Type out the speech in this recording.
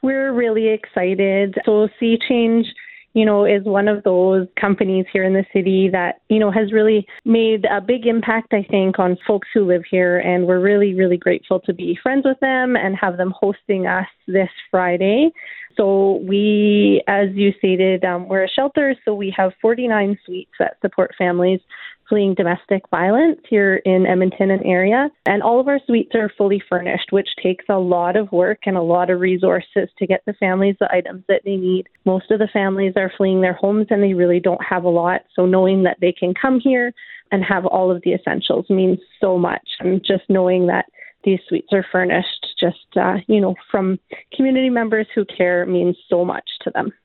We're really excited. So Sea Change, is one of those companies here in the city that, has really made a big impact, I think, on folks who live here. And we're really, really grateful to be friends with them and have them hosting us this Friday. So we, as you stated, we're a shelter, so we have 49 suites that support families fleeing domestic violence here in Edmonton and area. And all of our suites are fully furnished, which takes a lot of work and a lot of resources to get the families the items that they need. Most of the families are fleeing their homes and they really don't have a lot. So knowing that they can come here and have all of the essentials means so much. And just knowing that these suites are furnished just, from community members who care means so much to them.